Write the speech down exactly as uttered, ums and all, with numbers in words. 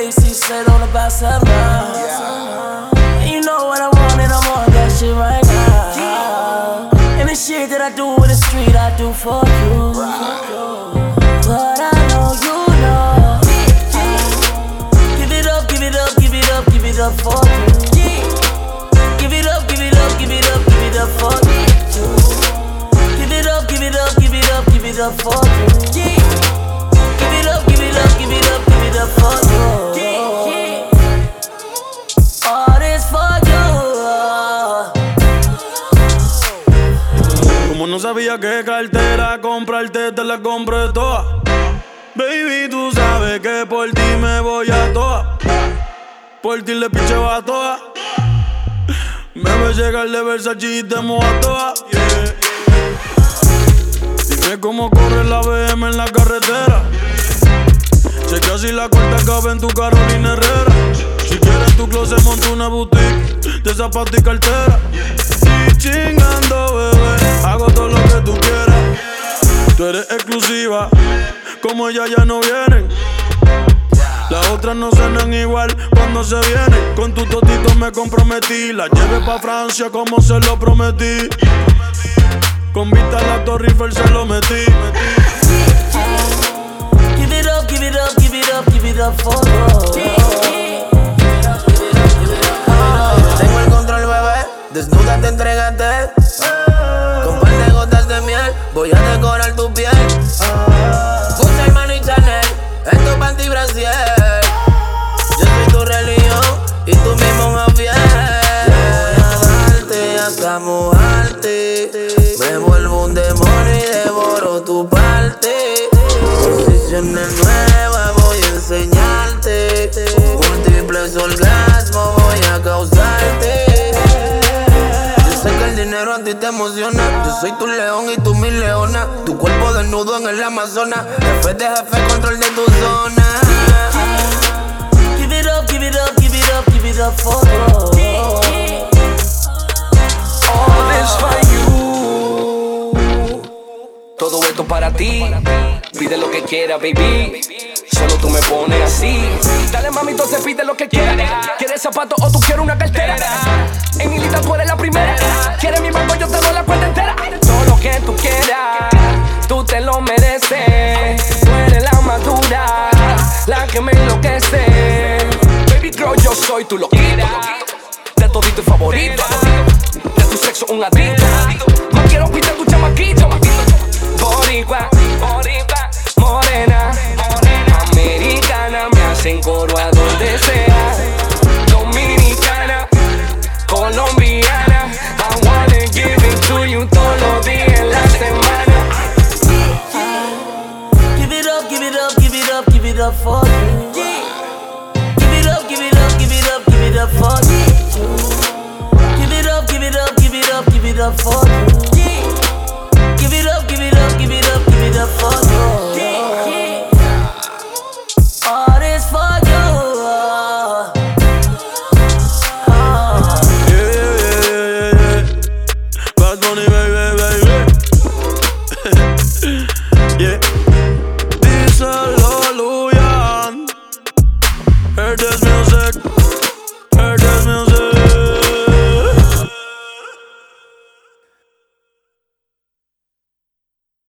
six straight on the bicep now. Yeah. And you know what I want and I'm on that shit right now. And the shit that I do in the street, I do for you. But I know you know. Give it up, give it up, give it up, give it up for you. Give it up, give it up, give it up, give it up for you. Give it up, give it up, give it up, give it up for you. Give it up, give it up, give it up, give it up for you. All this for you. Como no sabía qué cartera comprarte, te la compré toda. Baby, tú sabes que por ti me voy a toa. Por ti le picheo a toa. Me ves llegar de Versace y te mojo a toa. Yeah. Dime cómo corre la B M en la carretera. Checa si la corta cabe en tu Carolina Herrera. Si quieres tu closet monto una boutique de zapatos y cartera. Y chingando, bebé, hago todo lo que tú quieras. Tú eres exclusiva, como ella ya no vienen. Las otras no suenan igual cuando se vienen. Con tu totito me comprometí. La llevé pa' Francia como se lo prometí. Con vista a la Torre Eiffel se lo metí. Give it up, give it up, give it up, give it up for you. Tengo el control, bebé. Desnúdate, entrégate. Con par de gotas de miel voy a decorar tu piel. Gucci, Armani y Chanel en tu panty brasier. Yo soy tu religión y tú mi monja fiel. Voy a darte hasta mojarte. Me vuelvo un demonio y devoro tu parte. Posiciones nuevas voy a enseñarte. Múltiples orgasmos voy a causarte. Yo sé que el dinero a ti te emociona. Yo soy tu león y tú mi leona. Tu cuerpo desnudo en el Amazonas. Jefe de jefe, control de tu zona. Give it up, give it up, give it up, give it up for you. All this for you. Todo esto para ti. Pide lo que quieras, baby. Solo tú me pones así. Dale, mami, entonces pide lo que quieras. ¿Quieres zapatos o tú quieres una cartera? En mi lista tú eres la primera. ¿Quieres mi banco? Yo te doy la cuenta entera. Todo lo que tú quieras, tú te lo mereces. Tú eres la madura, la que me enloquece. Baby girl, yo soy tu loquito. De todito y favorito. De tu sexo un adicto. No quiero quitar tu chamaquito. Boricua, boricua, morena, americana, me hacen coro a donde sea. Dominicana, colombiana, I wanna give it to you todos los días en la semana. Give it up, give it up, give it up, give it up for you. Give it up, give it up, give it up, give it up for you. Give it up, give it up, give it up, give it up for you.